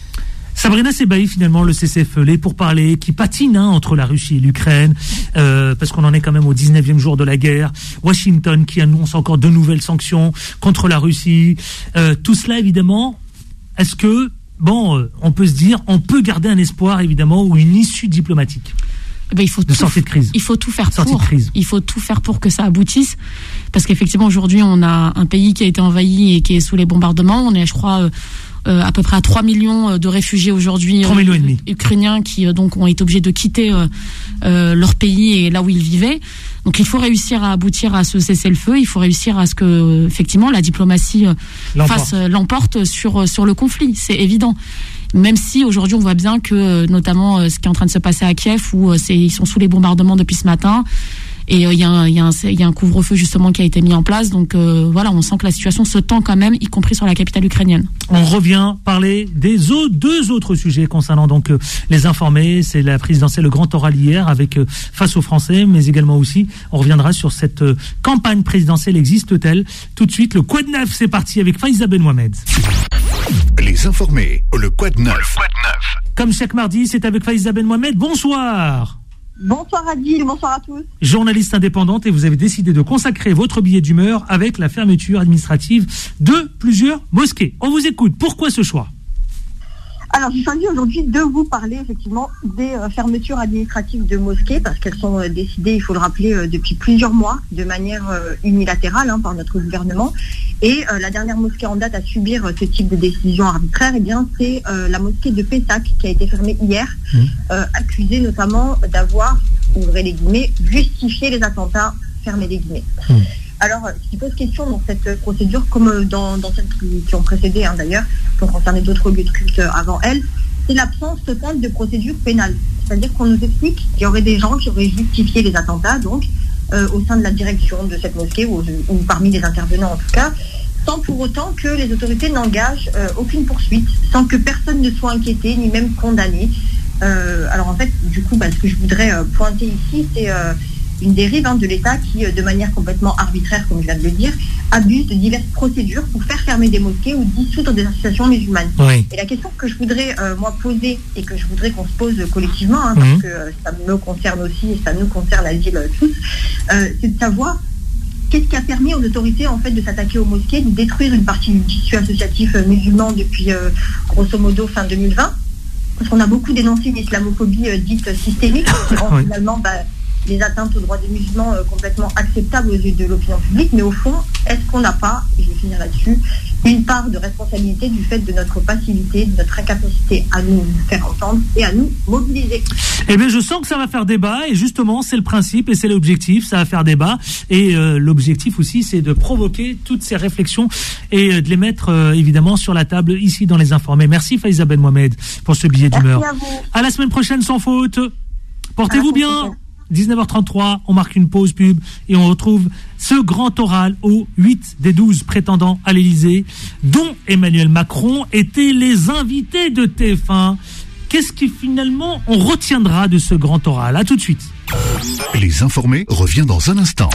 Sabrina Sebaï, finalement, le cessez-le-feu, les pourparlers qui patinent hein, entre la Russie et l'Ukraine, euh, parce qu'on en est quand même au dix-neuvième jour de la guerre. Washington qui annonce encore de nouvelles sanctions contre la Russie. Euh, tout cela, évidemment, est-ce que Bon, euh, on peut se dire, on peut garder un espoir, évidemment, ou une issue diplomatique ben, il faut de sortie de crise. Il faut tout faire pour. Il faut tout faire pour que ça aboutisse. Parce qu'effectivement, aujourd'hui, on a un pays qui a été envahi et qui est sous les bombardements. On est, je crois, euh, euh, à peu près à trois millions de réfugiés aujourd'hui trois millions et demi. Ukrainiens qui euh, donc ont été obligés de quitter euh, euh, leur pays et là où ils vivaient. Donc il faut réussir à aboutir à ce cessez-le-feu. Il faut réussir à ce que effectivement la diplomatie euh, l'emporte. fasse euh, l'emporte sur sur le conflit. C'est évident. Même si aujourd'hui on voit bien que euh, notamment euh, ce qui est en train de se passer à Kiev, où euh, c'est, ils sont sous les bombardements depuis ce matin. Et il euh, y, y a un, y a un couvre-feu justement qui a été mis en place. Donc euh, voilà, on sent que la situation se tend quand même, y compris sur la capitale ukrainienne. On revient parler des autres, deux autres sujets concernant donc euh, les informés. C'est la présidentielle, le grand oral hier avec euh, face aux Français, mais également aussi, on reviendra sur cette euh, campagne présidentielle, existe-t-elle? Tout de suite, le Quad Neuf, c'est parti avec Faiza Ben Mohamed. Les informés, le Quad Neuf. Comme chaque mardi, c'est avec Faiza Ben Mohamed. Bonsoir. Bonsoir Adil, bonsoir à tous. Journaliste indépendante, et vous avez décidé de consacrer votre billet d'humeur avec la fermeture administrative de plusieurs mosquées. On vous écoute. Pourquoi ce choix ? Alors, j'ai choisi aujourd'hui de vous parler effectivement des euh, fermetures administratives de mosquées parce qu'elles sont euh, décidées, il faut le rappeler, euh, depuis plusieurs mois de manière euh, unilatérale hein, par notre gouvernement. Et euh, la dernière mosquée en date à subir euh, ce type de décision arbitraire, eh bien, c'est euh, la mosquée de Pessac qui a été fermée hier, mmh. euh, accusée notamment d'avoir, ouvrez les guillemets, justifié les attentats, fermez les guillemets. Mmh. Alors, ce qui pose question dans cette procédure, comme dans, dans celles qui, qui ont précédé hein, d'ailleurs, pour concerner d'autres lieux de culte avant elle, c'est l'absence totale de procédure pénale. C'est-à-dire qu'on nous explique qu'il y aurait des gens qui auraient justifié les attentats, donc, euh, au sein de la direction de cette mosquée, ou, ou parmi les intervenants en tout cas, sans pour autant que les autorités n'engagent euh, aucune poursuite, sans que personne ne soit inquiété, ni même condamné. Euh, alors en fait, du coup, bah, ce que je voudrais euh, pointer ici, c'est... Euh, une dérive hein, de l'État qui, de manière complètement arbitraire, comme je viens de le dire, abuse de diverses procédures pour faire fermer des mosquées ou dissoudre des associations musulmanes. Oui. Et la question que je voudrais, euh, moi, poser et que je voudrais qu'on se pose collectivement, hein, mmh. parce que euh, ça me concerne aussi et ça nous concerne à l'île tous, euh, c'est de savoir qu'est-ce qui a permis aux autorités, en fait, de s'attaquer aux mosquées, de détruire une partie du tissu associatif euh, musulman depuis, euh, grosso modo, fin deux mille vingt, parce qu'on a beaucoup dénoncé l'islamophobie euh, dite systémique, qui rend oui. finalement... Bah, les atteintes aux droits des musulmans euh, complètement acceptables aux yeux de l'opinion publique, mais au fond, est-ce qu'on n'a pas, et je vais finir là-dessus, une part de responsabilité du fait de notre passivité, de notre incapacité à nous faire entendre et à nous mobiliser? Eh bien, je sens que ça va faire débat, et justement, c'est le principe et c'est l'objectif, ça va faire débat, et euh, l'objectif aussi, c'est de provoquer toutes ces réflexions et euh, de les mettre, euh, évidemment, sur la table, ici, dans Les Informés. Merci, Faiza Ben Mohamed, pour ce billet d'humeur. Merci à vous. À la semaine prochaine, sans faute. Portez-vous bien. dix-neuf heures trente-trois, on marque une pause pub et on retrouve ce grand oral aux huit des douze prétendants à l'Élysée, dont Emmanuel Macron étaient les invités de T F un. Qu'est-ce qui finalement on retiendra de ce grand oral? À tout de suite. Les Informés revient dans un instant.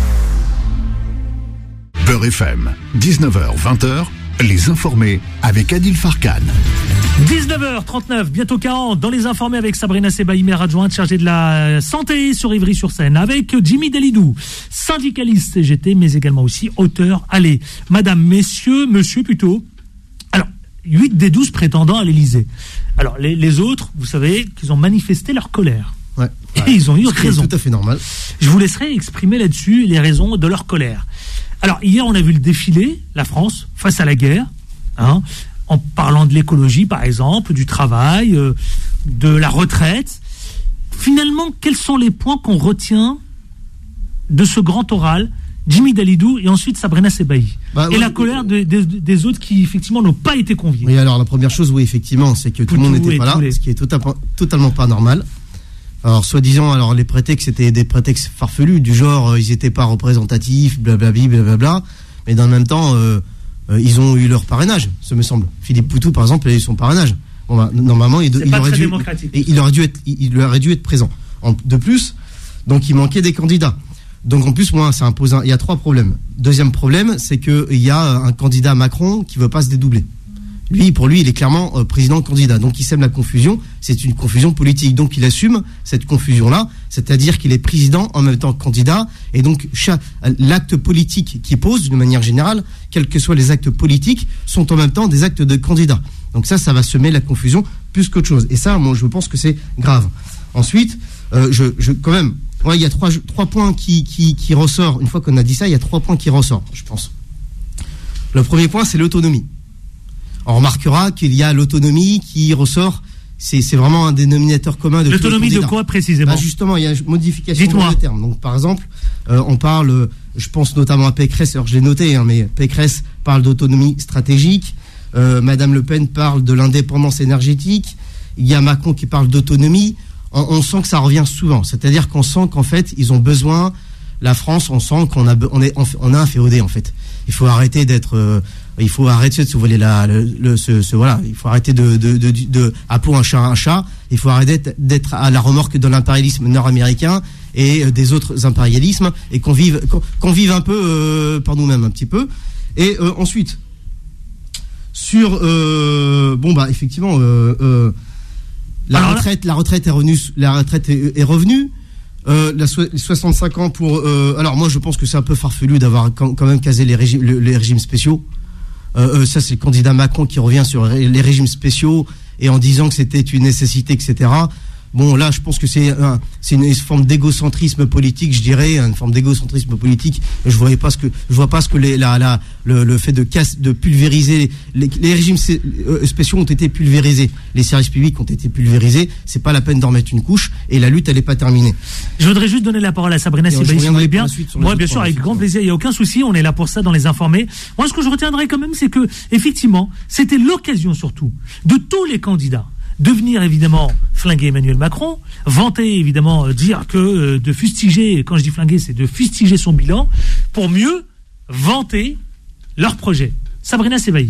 Beurre F M, dix-neuf heures vingt, Les Informés avec Adil Farkan. dix-neuf heures trente-neuf, bientôt quarante, dans Les Informés avec Sabrina Sebaï, maire adjointe chargée de la santé sur Ivry-sur-Seine, avec Jimmy Delidou, syndicaliste C G T, mais également aussi auteur. Allez, madame, messieurs, monsieur plutôt. Alors, huit des douze prétendants à l'Élysée. Alors, les, les autres, vous savez qu'ils ont manifesté leur colère. Ouais. Et ouais. Ils ont eu raison. C'est tout à fait normal. Je vous laisserai exprimer là-dessus les raisons de leur colère. Alors, hier, on a vu le défilé, la France, face à la guerre, hein, en parlant de l'écologie, par exemple, du travail, euh, de la retraite. Finalement, quels sont les points qu'on retient de ce grand oral? Jimmy Delidou et ensuite Sabrina Sebaï. Bah, et ouais, la colère de, de, des autres qui, effectivement, n'ont pas été conviés. Oui, alors, la première chose, oui, effectivement, c'est que tout, tout le monde n'était pas là, les... ce qui est totalement, totalement pas normal. Alors, soi-disant, alors les prétextes, c'était des prétextes farfelus, du genre, euh, ils n'étaient pas représentatifs, blablabla, blablabla. Mais dans le même temps, euh, euh, ils ont eu leur parrainage, ce me semble. Philippe Poutou, par exemple, a eu son parrainage. Bon, bah, normalement, il, il, aurait dû, et il, aurait dû être, il, il aurait dû être présent. En, de plus, donc, il manquait des candidats. Donc, en plus, moi, ça impose un, il y a trois problèmes. Deuxième problème, c'est qu'il y a un candidat Macron qui veut pas se dédoubler. Lui, pour lui, il est clairement euh, président-candidat. Donc, il sème la confusion. C'est une confusion politique. Donc, il assume cette confusion-là. C'est-à-dire qu'il est président en même temps que candidat. Et donc, chaque, l'acte politique qu'il pose, d'une manière générale, quels que soient les actes politiques, sont en même temps des actes de candidat. Donc ça, ça va semer la confusion plus qu'autre chose. Et ça, moi, je pense que c'est grave. Ensuite, euh, je, je, quand même, ouais, il y a trois, trois points qui, qui, qui ressortent. Une fois qu'on a dit ça, il y a trois points qui ressortent, je pense. Le premier point, c'est l'autonomie. On remarquera qu'il y a l'autonomie qui ressort, c'est, c'est vraiment un dénominateur commun de l'autonomie de quoi précisément? Bah justement, il y a une modification de terme. Donc par exemple, euh, on parle, je pense notamment à Pécresse, alors je l'ai noté, hein, mais Pécresse parle d'autonomie stratégique, euh, Madame Le Pen parle de l'indépendance énergétique, il y a Macron qui parle d'autonomie. On, on sent que ça revient souvent, c'est-à-dire qu'on sent qu'en fait, ils ont besoin la France, on sent qu'on a, on est, on a un féodé en fait. Il faut arrêter d'être, euh, il faut arrêter de se voler la, le, le ce, ce, voilà, il faut arrêter de, de, de, de, de appeler un chat un chat. Il faut arrêter d'être à la remorque de l'impérialisme nord-américain et des autres impérialismes, et qu'on vive, qu'on, qu'on vive un peu euh, par nous-mêmes un petit peu. Et euh, ensuite, sur, euh, bon bah effectivement, euh, euh, la Alors retraite, là, la retraite est revenue, la retraite est, est revenue. Euh, la so- les soixante-cinq ans pour. Euh, alors moi, je pense que c'est un peu farfelu d'avoir quand, quand même casé les régimes, le, les régimes spéciaux. Euh, euh, ça, c'est le candidat Macron qui revient sur les régimes spéciaux et en disant que c'était une nécessité, et cetera. Bon, là, je pense que c'est, un, c'est une forme d'égocentrisme politique, je dirais, une forme d'égocentrisme politique. Je voyais pas ce que, je vois pas ce que les, la, la, le, le fait de casse, de pulvériser les, les régimes spéciaux ont été pulvérisés, les services publics ont été pulvérisés. C'est pas la peine d'en mettre une couche et la lutte, elle est pas terminée. Je voudrais juste donner la parole à Sabrina Sibaï, si vous voulez bien. Moi, bien sûr, avec grand plaisir. Il y a aucun souci. On est là pour ça dans les informés. Moi, ce que je retiendrai quand même, c'est que, effectivement, c'était l'occasion surtout de tous les candidats de venir évidemment flinguer Emmanuel Macron, vanter évidemment, euh, dire que euh, de fustiger, quand je dis flinguer, c'est de fustiger son bilan, pour mieux vanter leur projet. Sabrina Sibaï.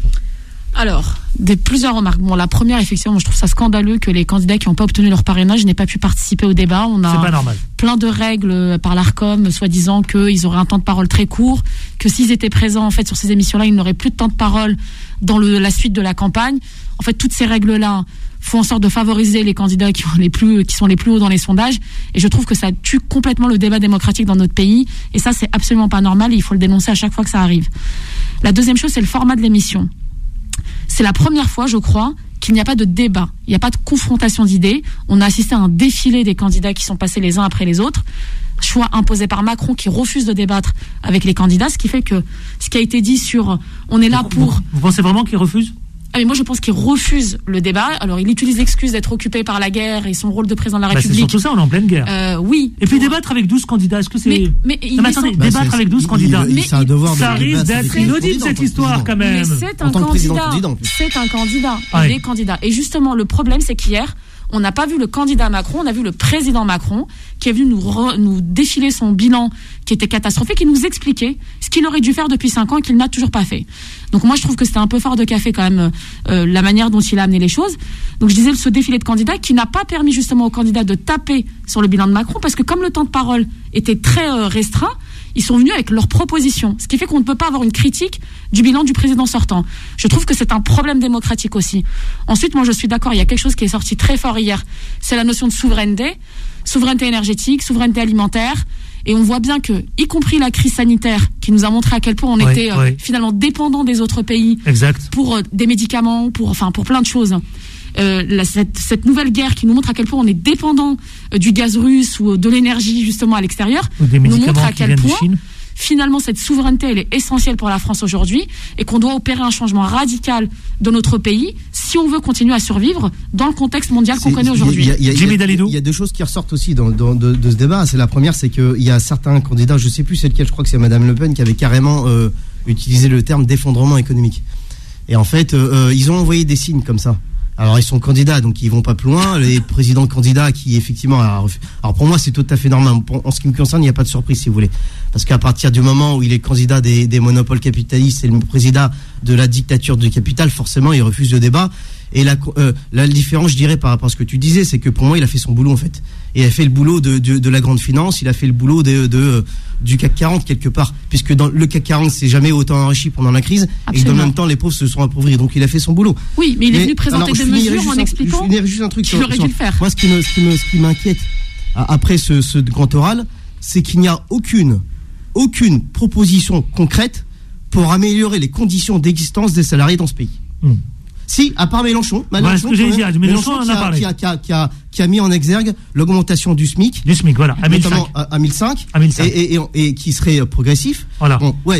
Alors, des plusieurs remarques. Bon, la première, effectivement, je trouve ça scandaleux que les candidats qui n'ont pas obtenu leur parrainage n'aient pas pu participer au débat. On a C'est pas normal. Plein de règles par l'Arcom, soi-disant qu'ils auraient un temps de parole très court, que s'ils étaient présents en fait sur ces émissions-là, ils n'auraient plus de temps de parole dans le, la suite de la campagne. En fait, toutes ces règles-là font en sorte de favoriser les candidats qui, ont les plus, qui sont les plus hauts dans les sondages. Et je trouve que ça tue complètement le débat démocratique dans notre pays. Et ça, c'est absolument pas normal. Et il faut le dénoncer à chaque fois que ça arrive. La deuxième chose, c'est le format de l'émission. C'est la première fois, je crois, qu'il n'y a pas de débat. Il n'y a pas de confrontation d'idées. On a assisté à un défilé des candidats qui sont passés les uns après les autres. Choix imposé par Macron qui refuse de débattre avec les candidats. Ce qui fait que ce qui a été dit sur on est là pour... Vous, vous pensez vraiment qu'il refuse ? Ah mais moi je pense qu'il refuse le débat. Alors il utilise l'excuse d'être occupé par la guerre et son rôle de président de la bah République. C'est surtout ça, on est en pleine guerre. Euh, oui. Et puis pour... débattre avec douze candidats, est-ce que c'est... Mais, mais, non, mais attendez, bah, débattre avec douze candidats. Il, il, mais un devoir ça de risque d'être inaudible cette histoire quand même. Mais c'est un candidat. C'est un candidat. Ah, il est candidat. Et justement le problème c'est qu'hier, on n'a pas vu le candidat Macron, on a vu le président Macron qui est venu nous, re, nous défiler son bilan qui était catastrophique, qui nous expliquait ce qu'il aurait dû faire depuis cinq ans et qu'il n'a toujours pas fait. Donc moi je trouve que c'était un peu fort de café quand même euh, la manière dont il a amené les choses. Donc je disais ce défilé de candidats qui n'a pas permis justement aux candidats de taper sur le bilan de Macron parce que comme le temps de parole était très euh, restreint, ils sont venus avec leurs propositions, ce qui fait qu'on ne peut pas avoir une critique du bilan du président sortant. Je trouve que c'est un problème démocratique aussi. Ensuite, moi je suis d'accord, il y a quelque chose qui est sorti très fort hier, c'est la notion de souveraineté, souveraineté énergétique, souveraineté alimentaire, et on voit bien que, y compris la crise sanitaire, qui nous a montré à quel point on oui, était euh, oui. finalement dépendant des autres pays exact. pour euh, des médicaments, pour, enfin, pour plein de choses. Euh, la, cette, cette nouvelle guerre qui nous montre à quel point on est dépendant euh, du gaz russe ou de l'énergie justement à l'extérieur, nous montre à quel point finalement cette souveraineté elle est essentielle pour la France aujourd'hui et qu'on doit opérer un changement radical de notre pays si on veut continuer à survivre dans le contexte mondial c'est, qu'on connaît aujourd'hui. Il y, y, y, y a deux choses qui ressortent aussi dans, dans, de, de ce débat. C'est la première, c'est qu'il y a certains candidats, je sais plus c'est lequel, je crois que c'est Madame Le Pen qui avait carrément euh, utilisé le terme d'effondrement économique. Et en fait, euh, ils ont envoyé des signes comme ça. Alors ils sont candidats, donc ils vont pas plus loin. Les présidents candidats qui effectivement, alors pour moi c'est tout à fait normal. En ce qui me concerne, il n'y a pas de surprise si vous voulez, parce qu'à partir du moment où il est candidat des, des monopoles capitalistes et le président de la dictature du capital, forcément il refuse le débat. Et la, euh, la différence, je dirais, par rapport à ce que tu disais, c'est que pour moi, il a fait son boulot en fait. Et il a fait le boulot de, de, de la grande finance, il a fait le boulot de, de du C A C quarante quelque part, puisque dans le C A C quarante, c'est jamais autant enrichi pendant la crise. Absolument. Et dans le même temps, les pauvres se sont appauvris. Donc il a fait son boulot. Oui, mais il est mais, venu présenter alors, des mesures en un, expliquant. Je juste un truc qu'il aurait dû le faire. Moi, ce qui me, ce qui me, ce qui m'inquiète après ce, ce grand oral, c'est qu'il n'y a aucune, aucune proposition concrète pour améliorer les conditions d'existence des salariés dans ce pays. Mmh. Si, à part Mélenchon, Mélenchon, voilà, Mélenchon, dit, Mélenchon qui, a, qui, a, qui, a, qui, a, qui a mis en exergue l'augmentation du SMIC, du SMIC, voilà, à notamment à, à mille cinq, à mille cinq. Et, et, et, et qui serait progressif. Voilà. Bon, ouais.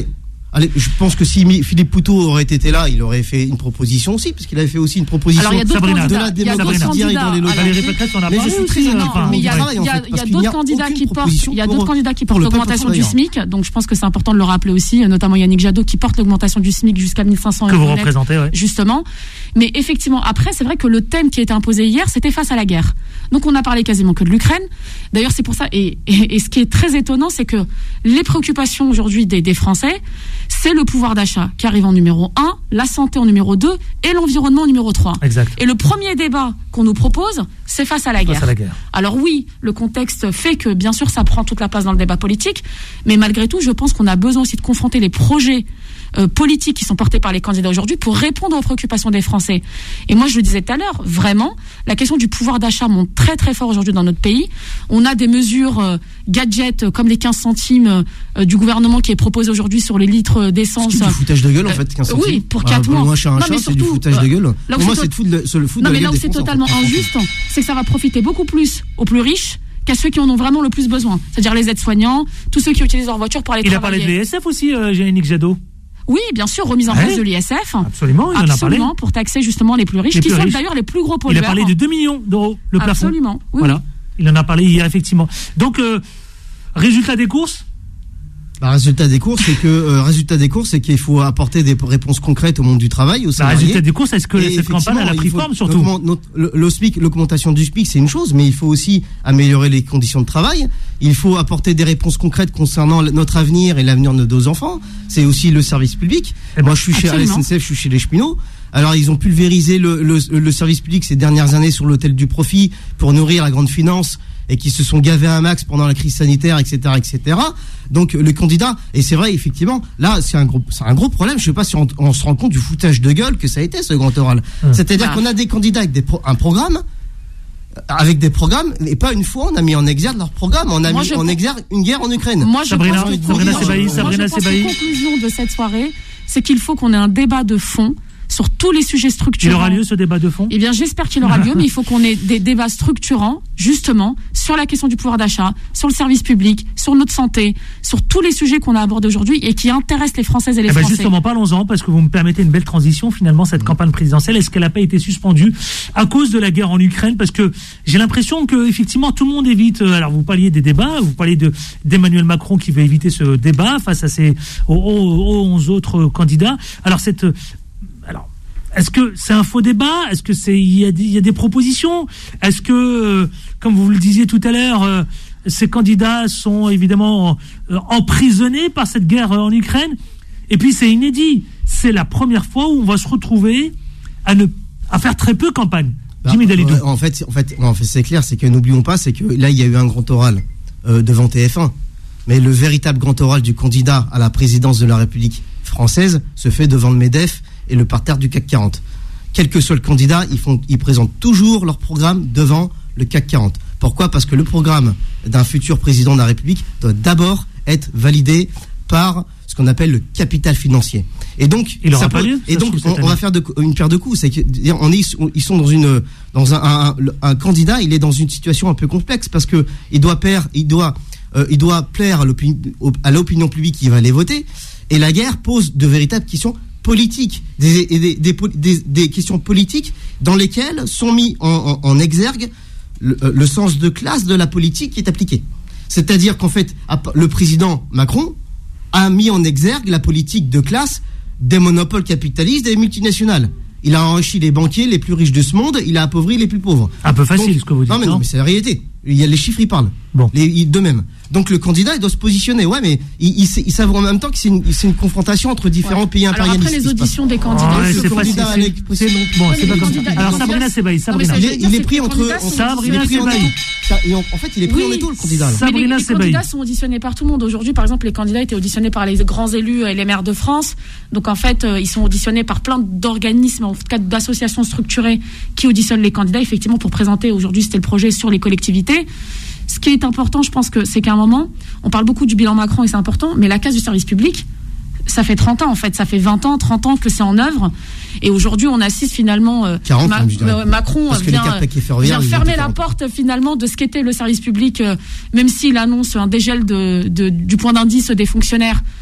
Allez, je pense que si Philippe Poutou aurait été là, il aurait fait une proposition aussi, parce qu'il avait fait aussi une proposition. Alors il y a d'autres Sabrina, candidats. de la Il y a d'autres démocratie candidats. dans les locaux. Valérie Pécresse, on a Mais parlé je suis aussi. très Non, enfin, mais il y a, travail, il y a- en fait, il y a parce qu'il d'autres n'y a candidats aucune qui portent, proposition il y a pour- d'autres candidats qui pour portent le peuple l'augmentation du travailleur. SMIC. Donc je pense que c'est important de le rappeler aussi, notamment Yannick Jadot qui porte l'augmentation du SMIC jusqu'à mille cinq cents que vous euros net, représentez, ouais. justement. Mais effectivement, après, c'est vrai que le thème qui a été imposé hier, c'était face à la guerre. Donc on a parlé quasiment que de l'Ukraine. D'ailleurs, c'est pour ça. Et, et, et ce qui est très étonnant, c'est que les préoccupations aujourd'hui des, des Français, c'est le pouvoir d'achat qui arrive en numéro un, la santé en numéro deux et l'environnement en numéro trois. Exact. Et le premier débat qu'on nous propose, c'est face à la Face guerre. à la guerre. Alors oui, le contexte fait que, bien sûr, ça prend toute la place dans le débat politique, mais malgré tout, je pense qu'on a besoin aussi de confronter les projets euh, politiques qui sont portés par les candidats aujourd'hui pour répondre aux préoccupations des Français. Et moi, je le disais tout à l'heure, vraiment, la question du pouvoir d'achat monte très très fort aujourd'hui dans notre pays. On a des mesures euh, gadgets euh, comme les quinze centimes euh, du gouvernement qui est proposé aujourd'hui sur les litres d'essence. C'est du foutage de gueule, en fait, quinze Euh, oui, centimes. pour Bah, quatre mois. Moi, je suis un Non, chat, mais c'est du surtout, foutage de euh, gueule. là où Pour moi, c'est c'est de foutre le- c'est le foot Non, de mais la là où gueule c'est des Français, totalement en fait. injuste, c'est que ça va profiter beaucoup plus aux plus riches qu'à ceux qui en ont vraiment le plus besoin. C'est-à-dire les aides-soignants, tous ceux qui utilisent leur voiture pour aller Il a travailler. parlé de l'I S F aussi, euh, Yannick Jadot. Oui, bien sûr, remise en Ouais. place de l'I S F. Absolument, il en a parlé. Absolument, pour taxer justement les plus riches, Les qui plus sont riches. d'ailleurs les plus gros Il pollueurs. a parlé de deux millions d'euros, le plafond. Absolument, oui, Voilà. oui. Il en a parlé hier, effectivement. Donc, euh, résultat des courses. Bah, résultat des courses, c'est que euh, résultat des courses, c'est qu'il faut apporter des réponses concrètes au monde du travail, aux Bah, salariés. résultat des courses, est-ce que Et cette campagne elle a effectivement, pris il faut- forme surtout notre- notre- le, le SMIC, l'augmentation du SMIC, c'est une chose, mais il faut aussi améliorer les conditions de travail. Il faut apporter des réponses concrètes concernant le- notre avenir et l'avenir de nos enfants. C'est aussi le service public. Eh ben, Moi, je suis chez à la absolument. S N C F, je suis chez les cheminots. Alors, ils ont pulvérisé le, le, le service public ces dernières années sur l'autel du profit pour nourrir la grande finance et qui se sont gavés un max pendant la crise sanitaire, et cetera, et cetera. Donc, le candidat, et c'est vrai, effectivement, là, c'est un gros, c'est un gros problème. Je sais pas si on, on se rend compte du foutage de gueule que ça a été, ce grand oral. Hum. C'est-à-dire Ah. qu'on a des candidats avec des pro- un programme, avec des programmes, et pas une fois on a mis en exergue leur programme, on a Moi, mis je en pense- exergue une guerre en Ukraine. Moi, je Sabrina, pense que Sabrina moi, Sebaï, je- Sabrina moi, je pense Sebaï. que la conclusion de cette soirée, c'est qu'il faut qu'on ait un débat de fond sur tous les sujets Il structurants. aura lieu ce débat de fond. Eh bien, j'espère qu'il aura lieu, mais il faut qu'on ait des débats structurants, justement, sur la question du pouvoir d'achat, sur le service public, sur notre santé, sur tous les sujets qu'on a abordés aujourd'hui et qui intéressent les Françaises et les Eh ben Français. justement, parlons-en, parce que vous me permettez une belle transition, finalement, cette campagne présidentielle. Est-ce qu'elle n'a pas été suspendue à cause de la guerre en Ukraine? Parce que j'ai l'impression que, effectivement, tout le monde évite, euh, alors vous parliez des débats, vous parliez de, d'Emmanuel Macron qui veut éviter ce débat face à ses, aux, aux- aux autres candidats. Alors, cette, alors, est-ce que c'est un faux débat? Est-ce que c'est, il y a des, il y a des propositions? Est-ce que, euh, comme vous le disiez tout à l'heure, euh, ces candidats sont évidemment euh, emprisonnés par cette guerre euh, en Ukraine? Et puis c'est inédit. C'est la première fois où on va se retrouver à ne à faire très peu campagne. Bah, Jimmy Dalidou. ouais, en fait, en fait, en fait, c'est clair, c'est que n'oublions pas, c'est que là, il y a eu un grand oral euh, devant T F un, mais le véritable grand oral du candidat à la présidence de la République française se fait devant le MEDEF et le parterre du C A C quarante. Quel que soit le candidat, ils font, ils présentent toujours leur programme devant le C A C quarante. Pourquoi ? Parce que le programme d'un futur président de la République doit d'abord être validé par ce qu'on appelle le capital financier. Et donc, Il aura ça pas peut- lieu, et ça, donc, je trouve, on, cette on va année. faire de, une paire de coups. C'est que, on est, ils sont dans une, dans un, un, un candidat, il est dans une situation un peu complexe parce que il doit plaire, il doit, euh, il doit plaire à l'opinion, à l'opinion publique qui va les voter. Et la guerre pose de véritables questions politiques, des, des, des, des, des questions politiques dans lesquelles sont mis en, en, en exergue le, le sens de classe de la politique qui est appliquée. C'est-à-dire qu'en fait, le président Macron a mis en exergue la politique de classe des monopoles capitalistes et des multinationales. Il a enrichi les banquiers les plus riches de ce monde, il a appauvri les plus pauvres. Un peu facile, Donc, ce que vous dites. Non mais, non, mais c'est la réalité. Il y a les chiffres, ils parlent. Bon. Les, ils, de même. Donc le candidat, il doit se positionner. Ouais, mais il, il, sait- il savent en même temps que c'est une, c'est une confrontation entre différents Ouais. pays Alors impérialistes. après les qui se passe. auditions des candidats. Ouais, le c'est candidat facile. avec- C'est- c'est- c'est- bon, Ouais, c'est mais pas les comme ça. candidats- Alors les Sabrina candidats- Sebaï, Non, mais Sabrina. ça, Il j'allais est, dire, il est c'est pris que les entre. candidats sont- on- il est Sabrina pris en Sebaï. étau. Ça, et en, en fait, il est pris Oui. en étau, le candidat. là. Mais les, Sabrina les Sebaï. candidats sont auditionnés par tout le monde. Aujourd'hui, par exemple, les candidats étaient auditionnés par les grands élus et les maires de France. Donc, en fait, euh, ils sont auditionnés par plein d'organismes, en tout cas d'associations structurées qui auditionnent les candidats, effectivement, pour présenter. Aujourd'hui, c'était le projet sur les collectivités. Ce qui est important, je pense que c'est qu'à un moment, on parle beaucoup du bilan Macron et c'est important, mais la casse du service public, ça fait trente ans en fait, ça fait vingt ans, trente ans que c'est en œuvre. Et aujourd'hui, on assiste finalement. euh, quarante, Ma- même, je dirais. euh, Macron Parce que les vient, quatre paquets ferroviaires, vient ils fermer étaient la quarante. porte finalement de ce qu'était le service public, euh, même s'il annonce un dégel de, de- du point d'indice des fonctionnaires.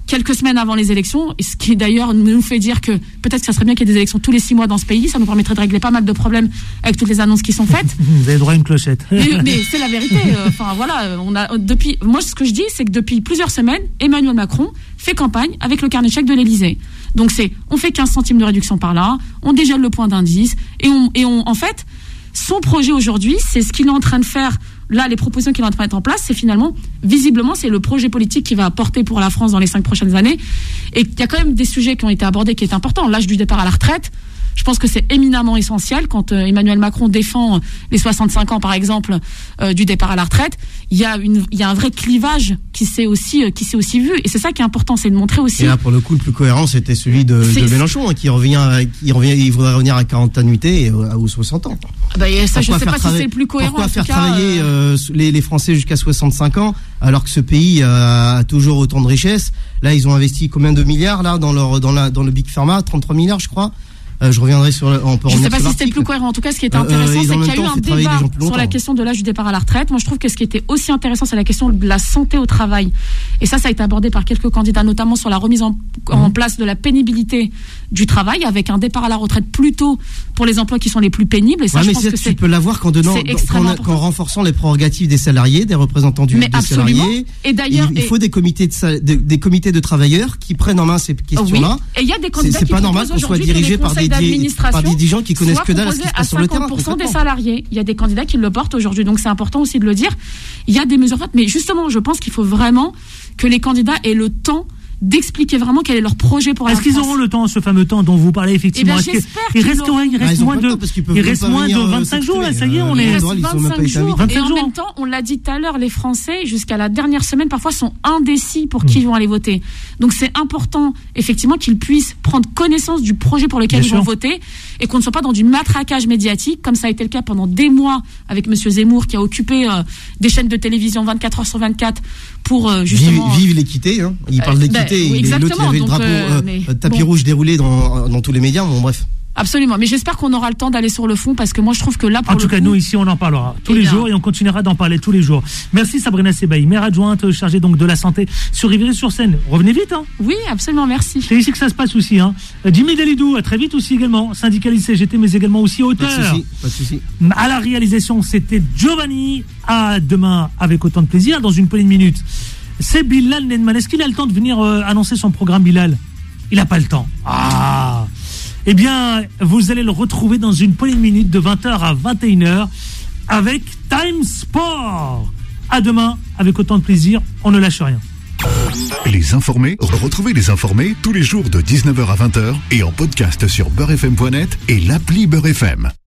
quelques semaines avant les élections, ce qui d'ailleurs nous fait dire que peut-être que ça serait bien qu'il y ait des élections tous les six mois dans ce pays, ça nous permettrait de régler pas mal de problèmes avec toutes les annonces qui sont faites. Vous avez droit à une clochette. mais, mais c'est la vérité. Enfin voilà, on a depuis. Moi, ce que je dis, c'est que depuis plusieurs semaines, Emmanuel Macron fait campagne avec le carnet de chèques de l'Élysée. Donc c'est, on fait quinze centimes de réduction par là, on dégèle le point d'indice, et on, et on, en fait, son projet aujourd'hui, c'est ce qu'il est en train de faire. Là, les propositions qu'il est en train de mettre en place, c'est finalement, visiblement, c'est le projet politique qui va apporter pour la France dans les cinq prochaines années. Et il y a quand même des sujets qui ont été abordés qui est important. L'âge du départ à la retraite, je pense que c'est éminemment essentiel. Quand euh, Emmanuel Macron défend les soixante-cinq ans, par exemple, euh, du départ à la retraite, il y a une, il y a un vrai clivage qui s'est aussi, euh, qui s'est aussi vu. Et c'est ça qui est important, c'est de montrer aussi. Et là, pour le coup, le plus cohérent, c'était celui de, de Mélenchon, hein, qui revient, qui revient, il voudrait revenir à quarante annuités et aux soixante ans. Bah, ça, pourquoi je sais pas si c'est le plus cohérent. Pourquoi en faire tout cas, travailler euh, les, les Français jusqu'à soixante-cinq ans, alors que ce pays euh, a toujours autant de richesses? Là, ils ont investi combien de milliards là dans leur, dans la, dans le Big Pharma, trente-trois milliards, je crois. Euh, je reviendrai sur. Le, on peut je ne sais pas si l'article. c'était le plus cohérent. En tout cas, ce qui était intéressant, euh, c'est qu'il y a eu un débat sur la question de l'âge du départ à la retraite. Moi, je trouve que ce qui était aussi intéressant, c'est la question de la santé au travail. Et ça, ça a été abordé par quelques candidats, notamment sur la remise en, mmh. en place de la pénibilité du travail, avec un départ à la retraite plus tôt pour les emplois qui sont les plus pénibles. Et ça, ouais, je mais pense c'est, que tu c'est, peux l'avoir qu'en donnant, qu'en, qu'en renforçant les prérogatives des salariés, des représentants du, des absolument. salariés. Et d'ailleurs, il, il faut et... des comités de, de des comités de travailleurs qui prennent en main ces questions-là. Oui. Et il y a des candidats c'est, c'est qui pas normal qu'on soit dirigé par des par des gens qui connaissent que dalle à ce qui se passe sur le terrain. cinquante pour cent des salariés. Il y a des candidats qui le portent aujourd'hui. Donc c'est important aussi de le dire. Il y a des mesures faites. Mais justement, je pense qu'il faut vraiment que les candidats aient le temps d'expliquer vraiment quel est leur projet pour la France. Est-ce qu'ils auront le temps, ce fameux temps dont vous parlez effectivement? Eh bien, j'espère il reste, il reste ah, moins de, il reste moins de vingt-cinq jours, là, ça y est, on est. Il reste vingt-cinq jours. Et en même temps, on l'a dit tout à l'heure, les Français, jusqu'à la dernière semaine, parfois sont indécis pour qui ils vont aller voter. Donc c'est important, effectivement, qu'ils puissent prendre connaissance du projet pour lequel ils vont voter et qu'on ne soit pas dans du matraquage médiatique, comme ça a été le cas pendant des mois avec Monsieur Zemmour, qui a occupé euh, des chaînes de télévision vingt-quatre heures sur vingt-quatre pour euh, justement. Vive, vive l'équité, hein. Il parle d'équité. Ben, oui, et l'autre, il avait le drapeau euh, mais, tapis bon. rouge déroulé dans, dans tous les médias. Bon, bref. Absolument, mais j'espère qu'on aura le temps d'aller sur le fond, parce que moi je trouve que là pour en tout le cas coup, nous ici on en parlera tous les bien. jours et on continuera d'en parler tous les jours. Merci Sabrina Sebaï, maire adjointe chargée donc de la santé sur Rivry-sur-Seine. Revenez vite hein. Oui absolument, merci. C'est ici que ça se passe aussi hein. Jimmy Delidou à très vite aussi également, syndicaliste C G T mais également aussi auteur. Pas de souci, pas de souci. À la réalisation c'était Giovanni. À demain avec autant de plaisir. Dans une poignée de minutes c'est Bilal Nenman. Est-ce qu'il a le temps de venir euh, annoncer son programme, Bilal? Il n'a pas le temps. Ah. Eh bien, vous allez le retrouver dans une poignée de minutes de vingt heures à vingt et une heures avec Time Sport. À demain, avec autant de plaisir, on ne lâche rien. Les informés, retrouvez les informés tous les jours de dix-neuf heures à vingt heures et en podcast sur beurre f m point net et l'appli Beurre F M.